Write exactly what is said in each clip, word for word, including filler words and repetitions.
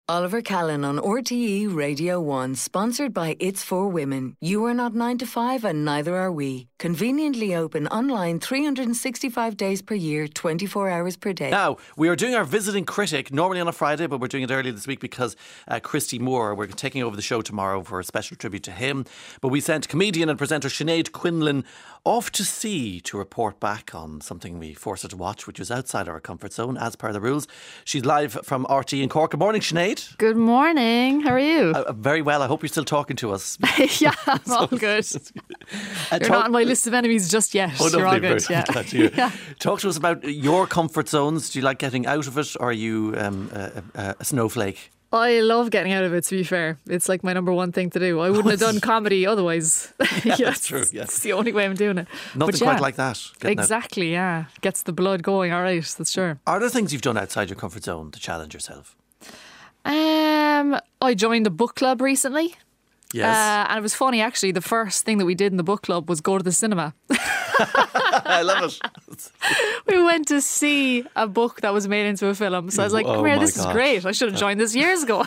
Oliver Callan on R T E Radio one, sponsored by It's For Women. You are not nine to five and neither are we. Conveniently open online three hundred sixty-five days per year, twenty-four hours per day. Now, we are doing our visiting critic, normally on a Friday, but we're doing it early this week because uh, Christy Moore, we're taking over the show tomorrow for a special tribute to him. But we sent comedian and presenter Sinead Quinlan off to sea to report back on something we forced her to watch, which was outside our comfort zone, as per the rules. She's live from R T E in Cork. Good morning, Sinead. Good morning. How are you? Uh, very well. I hope you're still talking to us. Yeah, I'm all good. Uh, You're talk- not on my list of enemies just yet. Oh, You're all lovely, good. very Yeah. glad to hear. Yeah. Talk to us about your comfort zones. Do you like getting out of it, or are you um, a, a, a snowflake? I love getting out of it, to be fair. It's like my number one thing to do. I wouldn't have done comedy otherwise. Yeah, Yeah, that's true. Yeah. It's the only way I'm doing it. Nothing But yeah, quite like that. getting out. Exactly, yeah. Gets the blood going, all right, that's sure. Are there things you've done outside your comfort zone to challenge yourself? Um, I joined a book club recently. Yes. Uh, and it was funny, actually. The first thing that we did in the book club was go to the cinema. I love it. We went to see a book that was made into a film. So I was like, Oh come here, my this is gosh. great. I should have joined this years ago.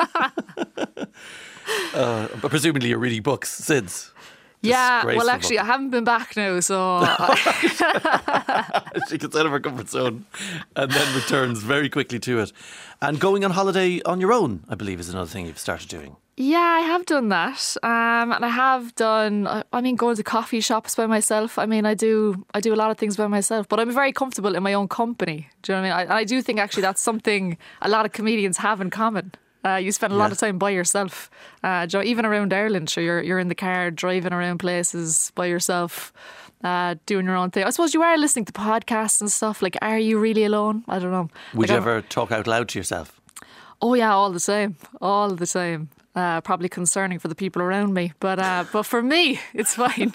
Uh, but presumably you're reading books since. Yeah, well, Disgraceful actually, book. I haven't been back now, so She gets out of her comfort zone and then returns very quickly to it. And going on holiday on your own, I believe, is another thing you've started doing. yeah, I have done that, um, and I have done. I- I mean, going to coffee shops by myself. I mean, I do. I do a lot of things by myself, but I'm very comfortable in my own company. Do you know what I mean? I, I do think actually that's something a lot of comedians have in common. Uh, you spend a lot Yeah. of time by yourself, uh, do you know, even around Ireland. Sure, you're you're in the car driving around places by yourself. Uh, doing your own thing. I suppose you are listening to podcasts and stuff. Like, are you really alone? I don't know. Would Like, you I'm- ever talk out loud to yourself? Oh yeah, all the same, all the same. Uh, probably concerning for the people around me, but uh, but for me, it's fine.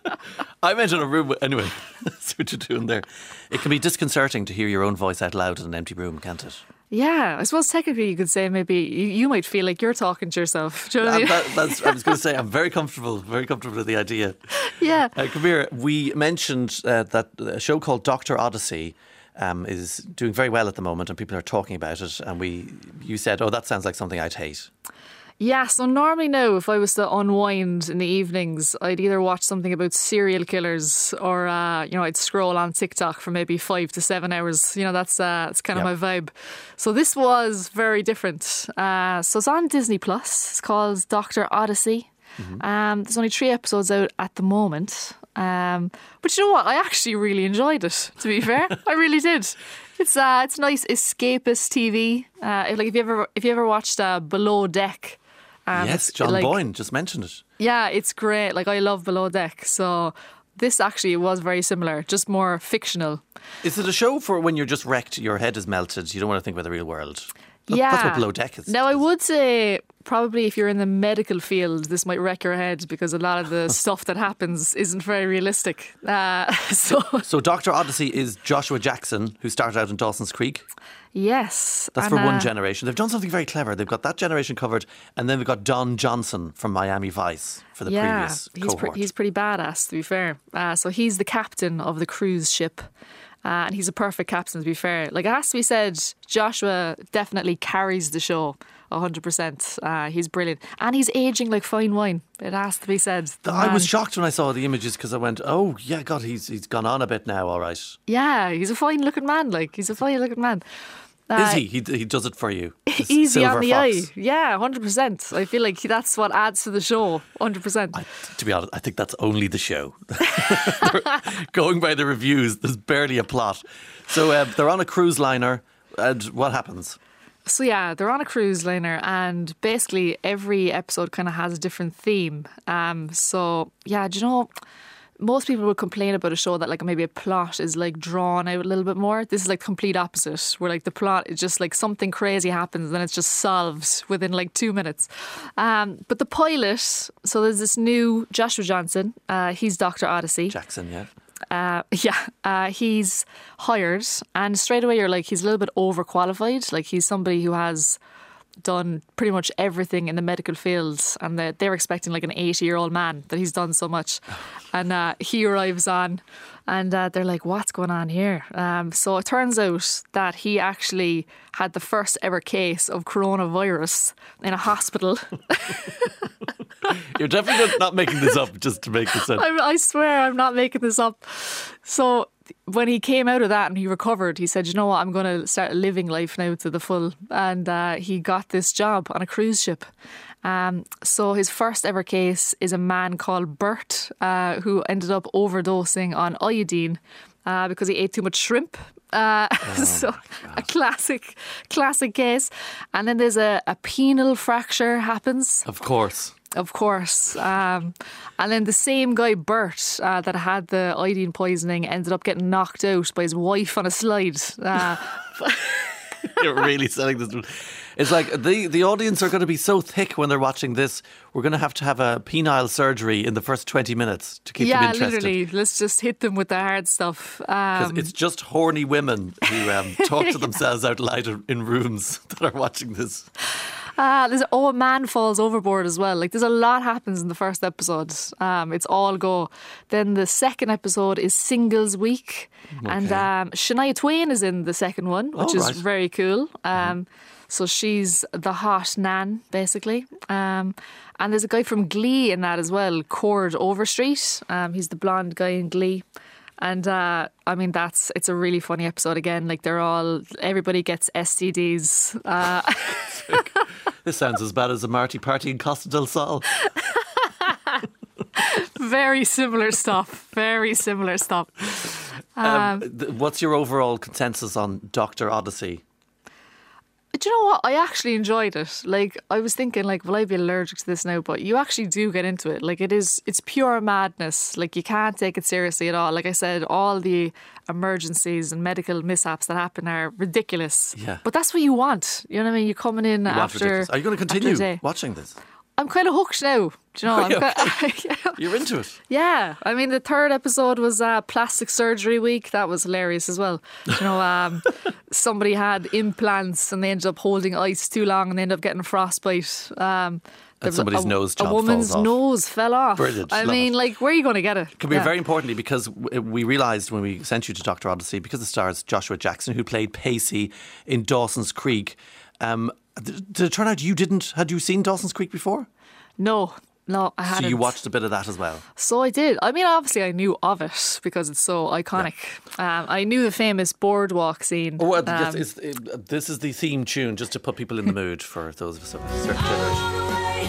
I went in a room with, anyway, that's what you're doing there. It can be disconcerting to hear your own voice out loud in an empty room, can't it? Yeah, I suppose technically you could say maybe you, you might feel like you're talking to yourself. Do you know what I Uh, mean? that, that's, I was going to say, I'm very comfortable, very comfortable with the idea. Yeah. Uh, come here. We mentioned uh, that a show called Doctor Odyssey um, is doing very well at the moment, and people are talking about it. And we, you said, "Oh, that sounds like something I'd hate." Yeah, so normally now, if I was to unwind in the evenings, I'd either watch something about serial killers or, uh, you know, I'd scroll on TikTok for maybe five to seven hours. You know, that's uh, that's kind of Yep. my vibe. So this was very different. Uh, so it's on Disney Plus. It's called Doctor Odyssey. Um, there's only three episodes out at the moment. Um, but you know what? I actually really enjoyed it, to be fair. I really did. It's uh, it's nice escapist T V. Uh, like if you ever if you ever watched uh, Below Deck. Um, yes, it's John like- Boyne just mentioned it. Yeah, it's great. Like, I love Below Deck. So this actually was very similar, just more fictional. Is it a show for when you're just wrecked, your head is melted, you don't want to think about the real world? That- Yeah. That's what Below Deck is. Now, I would say probably if you're in the medical field, this might wreck your head because a lot of the stuff that happens isn't very realistic. Uh, so, So Doctor Odyssey is Joshua Jackson, who started out in Dawson's Creek. yes. That's and, for one uh, generation. They've done something very clever. They've got that generation covered, and then we've got Don Johnson from Miami Vice for the yeah, previous he's, pre- cohort. he's pretty badass, to be fair. Uh, so he's the captain of the cruise ship. Uh, and he's a perfect captain, to be fair. Like, it has to be said, Joshua definitely carries the show one hundred percent. Uh, he's brilliant. And he's aging like fine wine. It has to be said. The I was man- shocked when I saw the images because I went, oh, yeah, God, he's he's gone on a bit now, all right. Yeah, he's a fine looking man. Like, he's a fine looking man. Is he? he? He does it for you. This Easy silver on the fox. eye. Yeah, one hundred percent. I feel like that's what adds to the show. one hundred percent. I, to be honest, I think that's only the show. Going by the reviews, there's barely a plot. So uh, they're on a cruise liner, and what happens? So yeah, they're on a cruise liner, and basically every episode kind of has a different theme. Um, so yeah, do you know, most people would complain about a show that like maybe a plot is like drawn out a little bit more. This is like complete opposite, where like the plot is just like something crazy happens and then it's just solved within like two minutes. Um, but the pilot, so there's this new Joshua Johnson. Uh, he's Doctor Odyssey. Jackson, yeah. Uh, yeah, uh, he's hired, and straight away you're like, he's a little bit overqualified. Like, he's somebody who has done pretty much everything in the medical field, and they're, they're expecting like an eighty-year-old man that he's done so much. And uh, he arrives on, and uh, they're like, what's going on here? Um, so it turns out that he actually had the first ever case of coronavirus in a hospital. You're definitely not, not making this up just to make this up. I, I swear I'm not making this up. So when he came out of that and he recovered, he said, you know what, I'm going to start living life now to the full. And uh, he got this job on a cruise ship. Um, so his first ever case is a man called Bert, uh, who ended up overdosing on iodine uh, because he ate too much shrimp. Uh, oh so a classic, classic case. And then there's a, a penile fracture happens. Of course. Of course. Um, and then the same guy, Bert, uh, that had the iodine poisoning ended up getting knocked out by his wife on a slide. Uh, You're really selling this. It's like the, the audience are going to be so thick when they're watching this. We're going to have to have a penile surgery in the first twenty minutes to keep yeah, them interested. Yeah, literally. Let's just hit them with the hard stuff. Um, it's just horny women who um, talk to themselves out loud in rooms that are watching this. Uh, there's oh, a man falls overboard as well. Like there's a lot happens in the first episode. Um, it's all go. Then the second episode is Singles Week, okay. and um, Shania Twain is in the second one, which oh, is right. very cool. Um, mm-hmm. So she's the hot nan, basically. Um, and there's a guy from Glee in that as well, Cord Overstreet. Um, he's the blonde guy in Glee. And uh, I mean, that's it's a really funny episode again. Like they're all, everybody gets S T Ds. Uh, this sounds as bad as a Marty party in Costa del Sol. Very similar stuff. Very similar stuff. Um, um, th- what's your overall consensus on Doctor Odyssey? Do you know what? I actually enjoyed it. Like, I was thinking, like, will I be allergic to this now? But you actually do get into it. Like, it is, it's pure madness. Like, you can't take it seriously at all. Like I said, all the emergencies and medical mishaps that happen are ridiculous. Yeah. But that's what you want. You know what I mean? You're coming in you after. Are you going to continue watching this? I'm kind of hooked now. Do you know? I'm okay. kind of, You're into it. Yeah. I mean, the third episode was uh, Plastic Surgery Week. That was hilarious as well. You know, um, somebody had implants and they ended up holding ice too long and they ended up getting frostbite. Um, and somebody's a, nose A woman's falls off. nose fell off. Brilliant. I Love mean, it. like, where are you going to get it? Can be yeah. very importantly because we realised when we sent you to Doctor Odyssey, because it stars Joshua Jackson, who played Pacey in Dawson's Creek. Um, did it turn out you didn't? Had you seen Dawson's Creek before? No, no, I hadn't. So you watched a bit of that as well? So I did. I mean, obviously I knew of it because it's so iconic. Yeah. Um, I knew the famous boardwalk scene. Oh, well, um, yes, it's, it, this is the theme tune just to put people in the mood for those of a certain generation.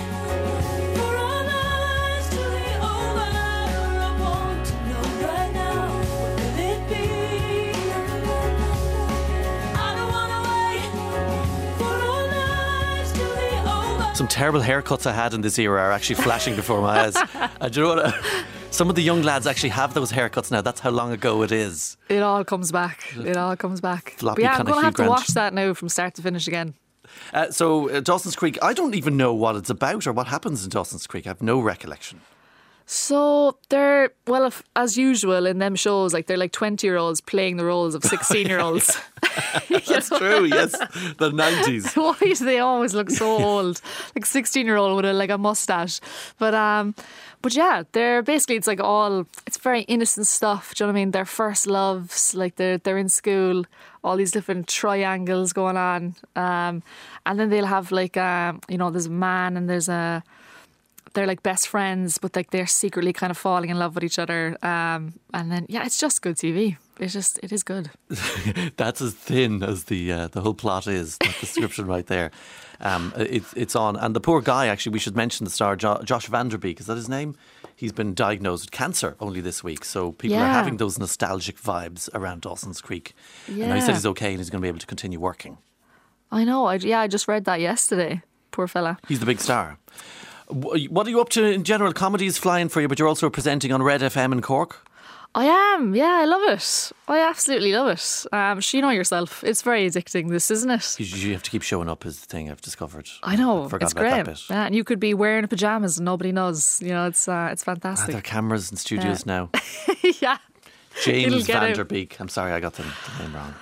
Some terrible haircuts I had in this era are actually flashing before my eyes. And do you know what? Some of the young lads actually have those haircuts now. That's how long ago it is. It all comes back. It all comes back. Floppy but yeah, I'm kind going of to have Hugh to Grant. watch that now from start to finish again. Uh, so uh, Dawson's Creek, I don't even know what it's about or what happens in Dawson's Creek. I have no recollection. So they're, well, if, as usual in them shows, like they're like twenty year olds playing the roles of sixteen year olds. That's true, yes. The nineties. Why do they always look so old? Like sixteen year old with a, like a mustache. But um, but yeah, they're basically, it's like all, it's very innocent stuff. Do you know what I mean? Their first loves, like they're, they're in school, all these different triangles going on. Um, and then they'll have like, um, you know, there's a man and there's a, they're like best friends, but like they're secretly kind of falling in love with each other. Um, and then, yeah, it's just good T V. It's just, it is good. That's as thin as the uh, the whole plot is. That description right there. Um, it's it's on, and the poor guy. Actually, we should mention the star jo- Josh Vanderbeek. Is that his name? He's been diagnosed with cancer only this week, so people yeah. are having those nostalgic vibes around Dawson's Creek. Yeah. And now he said he's okay and he's going to be able to continue working. I know. I, yeah, I just read that yesterday. Poor fella. He's the big star. What are you up to in general? Comedy is flying for you, but you're also presenting on Red F M in Cork. I am, yeah, I love it. I absolutely love it. Um, so you know yourself, it's very addicting, this, isn't it? You, you have to keep showing up is the thing I've discovered. I know, I forgot it's about great. that bit. Yeah, and you could be wearing pajamas and nobody knows. You know, it's uh, it's Ah, fantastic. there are cameras in studios Yeah. now. yeah. It'll James get out. Vanderbeek. I'm sorry, I got the, the name wrong.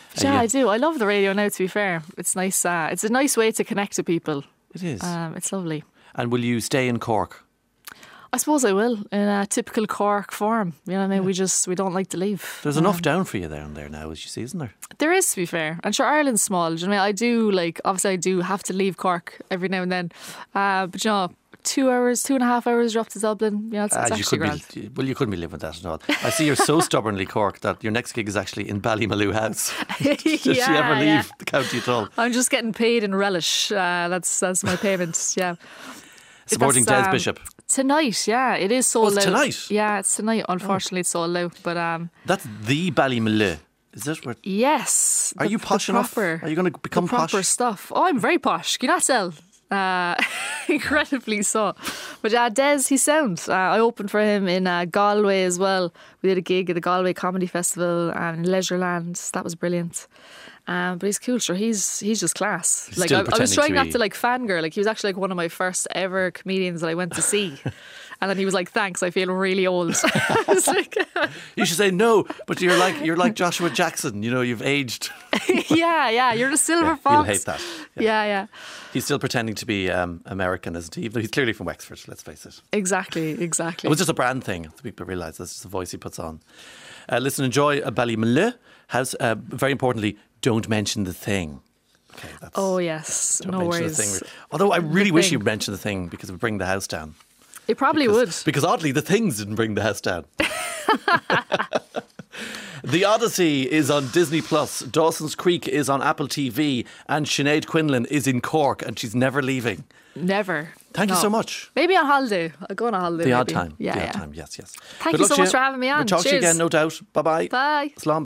Yeah, yeah. I do. I love the radio now, to be fair. It's nice. Uh, it's a nice way to connect to people. It is. Um, it's lovely. And will you stay in Cork? I suppose I will, in a typical Cork form. You know what I mean? We just, we don't like to leave. There's enough down for you down there now, as you see, isn't there? There is, to be fair. And sure, Ireland's small. Do you know what I mean? I do, like, obviously I do have to leave Cork every now and then. Uh, but you know, two hours, two and a half hours drop to Dublin. Yeah, it's, it's Ah, you actually could grand. be, well, you couldn't be living with that at all. I see you're so stubbornly Cork that your next gig is actually in Ballymaloo House. Does yeah, she ever leave yeah. the county at all? I'm just getting paid in relish. Uh, that's that's my payment. Yeah. Supporting That's, Des um, Bishop. Tonight, yeah, it is sold Oh, it's out. tonight? Yeah, it's tonight. Unfortunately, it's sold out. But um, That's the Ballymaloo. Is that where? yes, Are the- you posh the enough? proper, Are you going to become the proper posh? stuff? Oh, I'm very posh. Can you not tell? Uh, incredibly so. But uh, Des, he's sound. Uh, I opened for him in uh, Galway as well. We did a gig at the Galway Comedy Festival um, in Leisureland. That was brilliant. Um, but he's cool, sure. He's he's just class. He's like still I, I was pretending trying to not be- to like fangirl. Like he was actually like one of my first ever comedians that I went to see. And then he was like, "Thanks, I feel really old." I was like, You should say no, but you're like you're like Joshua Jackson. You know, you've aged. "Yeah, yeah, you're the silver Yeah, fox." he'll hate that. Yeah. Yeah, yeah, He's still pretending to be um, American, isn't he? Even though he's clearly from Wexford, let's face it. exactly, exactly. It was just a brand thing. The people realise that's just the voice he puts on. Uh, listen, enjoy a Ballymaloo House. Uh, very importantly, don't mention the thing. Okay, that's, Oh yes, don't no mention worries. the thing. Although I really The wish thing. you'd mention the thing because it would bring the house down. It probably Because, would. because oddly, the things didn't bring the house down. The Odyssey is on Disney Plus. Dawson's Creek is on Apple T V, and Sinead Quinlan is in Cork, and she's never leaving. Never. Thank you No. so much. Maybe on holiday. I'll go on a holiday. The odd maybe. time. Yeah, the yeah. odd time. Yes, yes. Thank Good you luck so to much for having me on. We'll talk to you Cheers. again, no doubt. Bye bye. Bye. Slán.